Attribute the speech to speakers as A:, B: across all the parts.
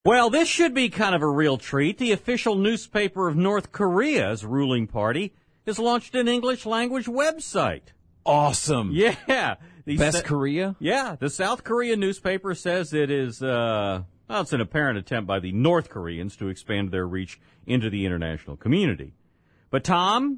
A: Well, this should be kind of a real treat. The official newspaper of North Korea's ruling party has launched an English-language website.
B: Awesome.
A: Yeah.
B: Best Korea?
A: Yeah. The South Korea newspaper says it is, it's an apparent attempt by the North Koreans to expand their reach into the international community. But, Tom?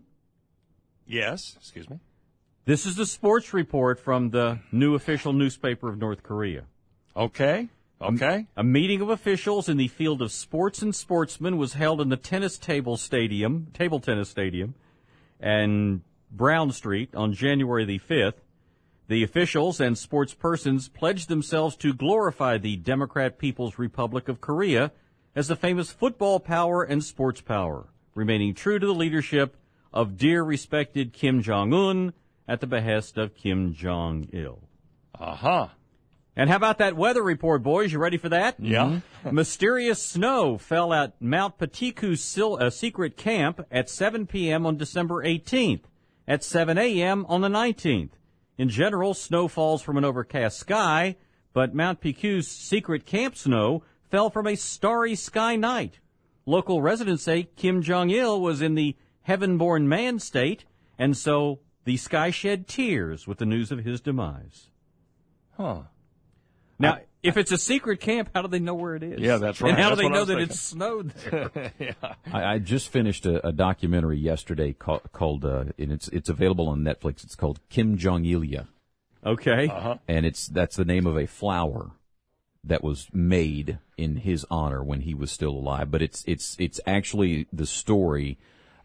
C: Yes, excuse me.
A: This is the sports report from the new official newspaper of North Korea.
C: Okay.
A: A meeting of officials in the field of sports and sportsmen was held in the table tennis stadium, and Brown Street on January the 5th. The officials and sports persons pledged themselves to glorify the Democratic People's Republic of Korea as the famous football power and sports power, remaining true to the leadership of dear respected Kim Jong-un at the behest of Kim Jong-il.
C: Uh-huh.
A: And how about that weather report, boys? You ready for that?
C: Yeah.
A: Mysterious snow fell at Mount Patiku's secret camp at 7 p.m. on December 18th, at 7 a.m. on the 19th. In general, snow falls from an overcast sky, but Mount Piku's secret camp snow fell from a starry sky night. Local residents say Kim Jong-il was in the heaven-born man state, and so the sky shed tears with the news of his demise.
C: Huh.
A: Now, if it's a secret camp, how do they know where it is?
C: Yeah, that's right.
A: And how do
C: That's
A: they
C: what I
A: know
C: was
A: that
C: thinking.
A: it's snowed there?
C: Yeah.
B: I just finished a documentary yesterday called and it's available on Netflix. It's called Kim Jong-ilia.
A: Okay.
C: Uh-huh.
B: And that's the name of a flower that was made in his honor when he was still alive. But it's actually the story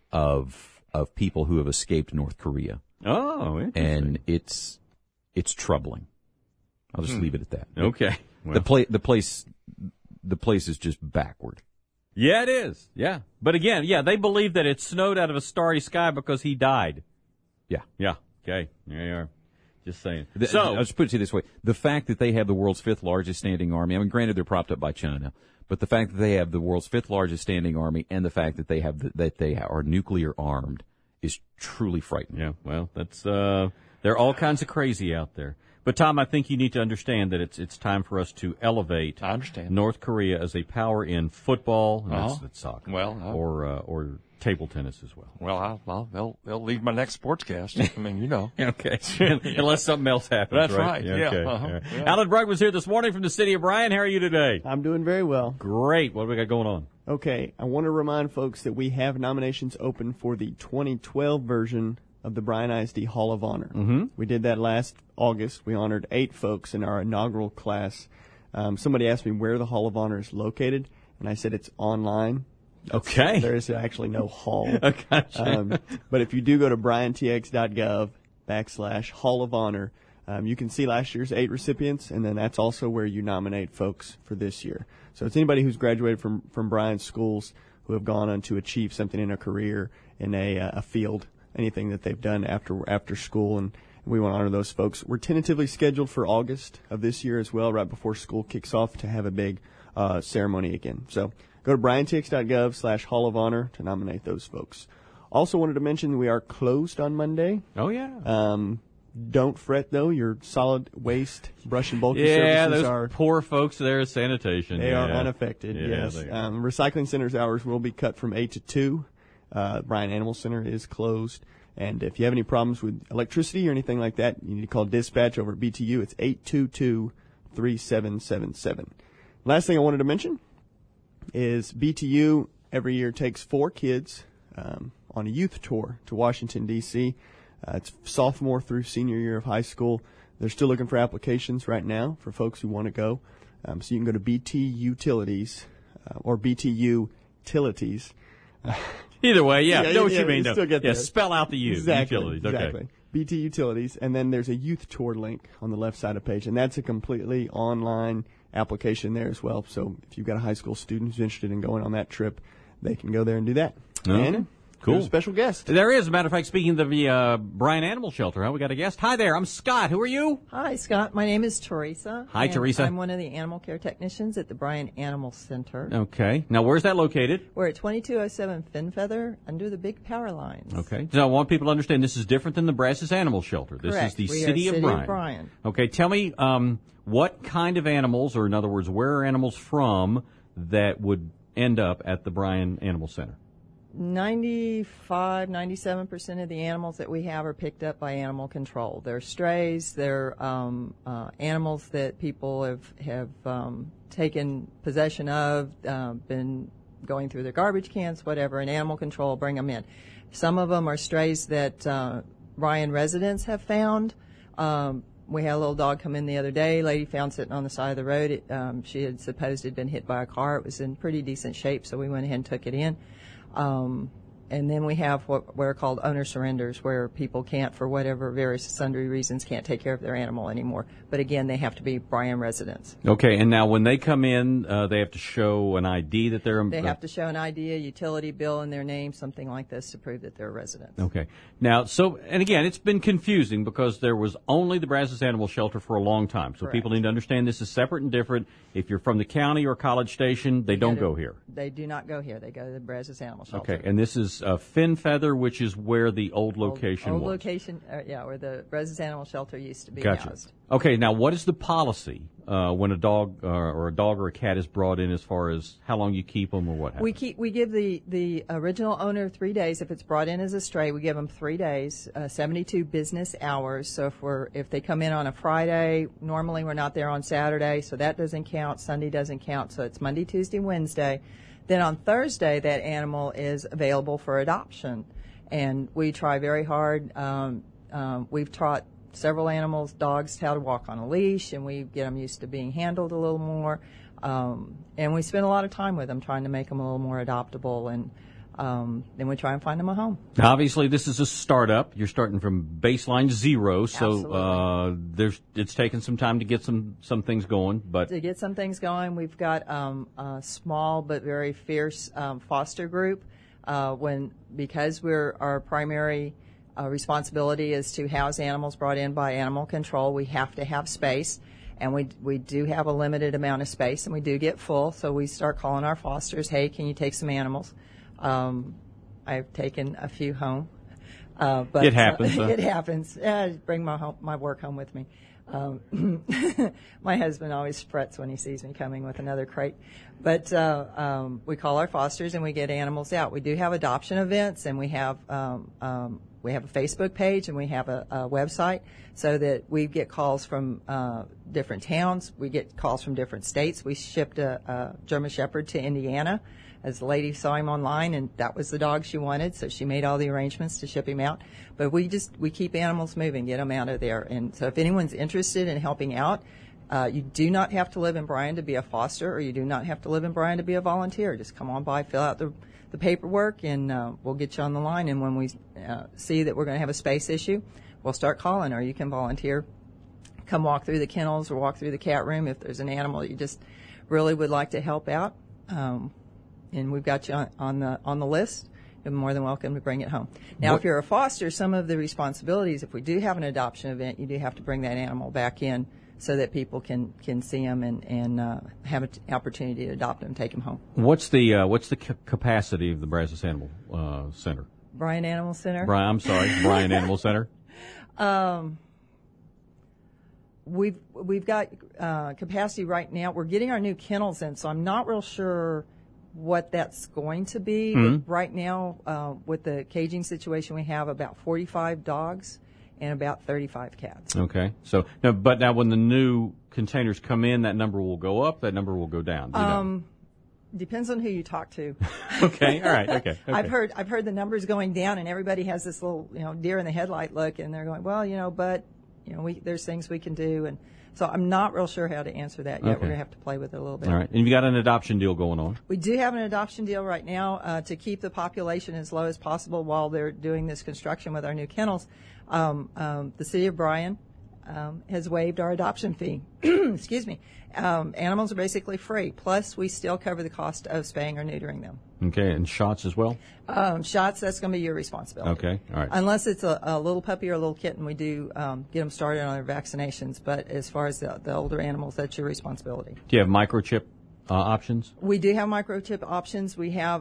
B: of people who have escaped North Korea.
A: Oh, interesting.
B: And it's troubling. I'll just leave it at that.
A: Okay. Well.
B: The place is just backward.
A: Yeah, it is. Yeah. But again, they believe that it snowed out of a starry sky because he died.
B: Yeah.
A: Yeah. Okay. There you are. Just saying.
B: I'll just put it to you this way. The fact that they have the world's fifth largest standing army, I mean, granted they're propped up by China, but the fact that they have the world's fifth largest standing army and the fact that they are nuclear armed is truly frightening.
A: Yeah. Well, that's, there are all kinds of crazy out there. But, Tom, I think you need to understand that it's time for us to elevate
C: I understand.
A: North Korea as a power in football, and that's soccer, or table tennis as well.
C: Well, they'll lead my next sportscast. I mean, you know.
A: Okay. Unless something else happens.
C: That's right. Yeah.
A: Okay.
C: Uh-huh.
A: Yeah.
C: Yeah.
A: Alan Brugg was here this morning from the city of Bryan. How are you today?
D: I'm doing very well.
A: Great. What do we got going on?
D: Okay, I want to remind folks that we have nominations open for the 2012 version of the Bryan ISD Hall of Honor.
A: Mm-hmm.
D: We did that last August. We honored 8 folks in our inaugural class. Somebody asked me where the Hall of Honor is located, and I said it's online.
A: Okay.
D: There is actually no hall.
A: Gotcha.
D: But if you do go to bryantx.gov/Hall of Honor, you can see last year's 8 recipients, and then that's also where you nominate folks for this year. So it's anybody who's graduated from Bryan schools who have gone on to achieve something in a career, in a field, anything that they've done after school, and we want to honor those folks. We're tentatively scheduled for August of this year as well, right before school kicks off, to have a big ceremony again. So go to bryantx.gov/Hall of Honor to nominate those folks. Also wanted to mention we are closed on Monday.
A: Oh, yeah.
D: Don't fret, though. Your solid waste, brush and bulky
A: Yeah,
D: services
A: those
D: are
A: poor folks there at sanitation.
D: they are unaffected,
A: Yeah,
D: yes.
A: they are.
D: Recycling center's hours will be cut from 8 to 2. Bryan Animal Center is closed. And if you have any problems with electricity or anything like that, you need to call dispatch over at BTU. It's 822-3777. Last thing I wanted to mention is BTU every year takes 4 kids on a youth tour to Washington, D.C. It's sophomore through senior year of high school. They're still looking for applications right now for folks who want to go. So you can go to BT Utilities or BTU Utilities.
A: Either way, I know what you mean.
D: you
A: though.
D: still get there.
A: Spell out the U.
D: Exactly.
A: Utilities. Okay.
D: Exactly. BT Utilities, and then there's a youth tour link on the left side of the page, and that's a completely online application there as well. So if you've got a high school student who's interested in going on that trip, they can go there and do that. And
A: Cool.
D: there's a special guest.
A: There is. As a matter of fact, speaking of the Bryan Animal Shelter, we got a guest. Hi there. I'm Scott. Who are you?
E: Hi, Scott. My name is Teresa.
A: Hi,
E: and
A: Teresa.
E: I'm one of the animal care technicians at the Bryan Animal Center.
A: Okay. Now, where's that located?
E: We're at 2207 Finfeather under the big power lines.
A: Okay. So I want people to understand this is different than the Brazos Animal Shelter. This
E: Correct.
A: is the
E: We are
A: City of
E: City
A: Bryan.
E: of Bryan.
A: Okay. Tell me what kind of animals, or in other words, where are animals from that would end up at the Bryan Animal Center?
E: 97% of the animals that we have are picked up by animal control. They're strays. They're animals that people have taken possession of, been going through their garbage cans, whatever, and animal control bring them in. Some of them are strays that Bryan residents have found. We had a little dog come in the other day. Lady found sitting on the side of the road. She had supposed it had been hit by a car. It was in pretty decent shape, so we went ahead and took it in. And then we have what are called owner surrenders, where people can't, for whatever various sundry reasons, can't take care of their animal anymore. But again, they have to be Bryan residents.
A: Okay, and now when they come in, they have to show an ID that they're...
E: They have to show an ID, a utility bill in their name, something like this to prove that they're residents.
A: Okay. Now, and again, it's been confusing because there was only the Brazos Animal Shelter for a long time. So
E: Correct.
A: People need to understand this is separate and different. If you're from the county or College Station, they don't go here.
E: They do not go here. They go to the Brazos Animal Shelter.
A: Okay, and this is Fin Feather, which is where the old location
E: old
A: was.
E: location, where the Brazos Animal Shelter used to be
A: Gotcha.
E: housed.
A: Okay, now what is the policy when a dog or a cat is brought in, as far as how long you keep them or what happens?
E: We give the original owner 3 days. If it's brought in as a stray, we give them 3 days, 72 business hours. So if they come in on a Friday, normally we're not there on Saturday, so that doesn't count. Sunday doesn't count. So it's Monday, Tuesday, Wednesday. Then on Thursday, that animal is available for adoption, and we try very hard. We've taught several dogs, how to walk on a leash, and we get them used to being handled a little more. And we spend a lot of time with them trying to make them a little more adoptable, and then we try and find them a home.
A: Now, obviously, this is a startup. You're starting from baseline zero, so it's taken some time to get some things going. But
E: to get some things going, we've got a small but very fierce foster group. Because our primary responsibility is to house animals brought in by animal control, we have to have space, and we do have a limited amount of space, and we do get full. So we start calling our fosters, "Hey, can you take some animals?" I've taken a few home, but
A: it happens.
E: It happens. I bring my work home with me. My husband always frets when he sees me coming with another crate. But we call our fosters and we get animals out. We do have adoption events, and we have a Facebook page, and we have a website, so that we get calls from different towns. We get calls from different states. We shipped a German Shepherd to Indiana, as the lady saw him online, and that was the dog she wanted, so she made all the arrangements to ship him out. But we keep animals moving, get them out of there. And so if anyone's interested in helping out, you do not have to live in Bryan to be a foster, or you do not have to live in Bryan to be a volunteer. Just come on by, fill out the paperwork, and we'll get you on the line. And when we see that we're going to have a space issue, we'll start calling, or you can volunteer. Come walk through the kennels or walk through the cat room if there's an animal that you just really would like to help out. And we've got you on the list. You're more than welcome to bring it home. Now, if you're a foster, some of the responsibilities, if we do have an adoption event, you do have to bring that animal back in so that people can see them and have an opportunity to adopt them, take them home. What's
A: the capacity of the Brazos Animal Center?
E: Bryan Animal Center?
A: Bryan Animal Center.
E: We've got capacity right now. We're getting our new kennels in, so I'm not real sure what that's going to be.
A: Mm-hmm.
E: Right now, with the caging situation, we have about 45 dogs and about 35 cats.
A: Okay. So, but now when the new containers come in, that number will go up, that number will go down. Do you know?
E: Depends on who you talk to.
A: Okay. All right. Okay.
E: I've heard the numbers going down, and everybody has this little, deer in the headlight look, and they're going, well, but there's things we can do, and so I'm not real sure how to answer that yet.
A: Okay.
E: We're going to have to play with it a little bit.
A: All right. And you've got an adoption deal going on.
E: We do have an adoption deal right now to keep the population as low as possible while they're doing this construction with our new kennels. The city of Bryan has waived our adoption fee. Excuse me. Animals are basically free. Plus, we still cover the cost of spaying or neutering them.
A: Okay. And shots as well?
E: Shots, that's going to be your responsibility.
A: Okay. All right.
E: Unless it's a little puppy or a little kitten, we do get them started on their vaccinations. But as far as the older animals, that's your responsibility.
A: Do you have microchip options?
E: We do have microchip options. We have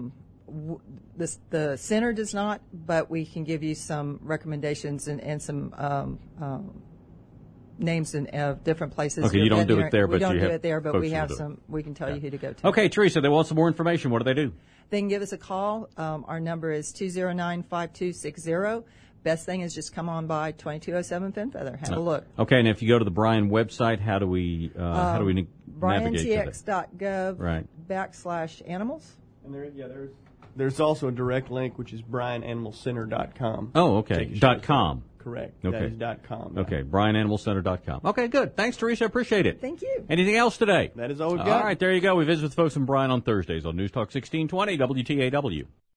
E: the center does not, but we can give you some recommendations and some names of different places.
A: Okay, you don't do it there,
E: we
A: but
E: don't
A: you
E: do
A: have
E: it there, but
A: folks
E: we
A: who
E: have
A: do it.
E: some. We can tell you who to go to.
A: Okay, Teresa, they want some more information. What do they do?
E: They can give us a call. Our number is 209-5260. Best thing is just come on by 2207 Fenfeather. Have a look.
A: Okay, and if you go to the Bryan website, how do we navigate to that?
E: BryanTX.gov /animals.
D: And there's also a direct link, which is BryanAnimalCenter.com.
A: Oh, okay. .com.
D: Correct.
A: Okay.
D: That is .com.
A: Okay, BryanAnimalCenter.com. Okay, good. Thanks, Teresa. I appreciate it.
E: Thank you.
A: Anything else today?
D: That is all we've
A: All
D: got.
A: right, there you go. We visit with folks from Bryan on Thursdays on News Talk 1620 WTAW.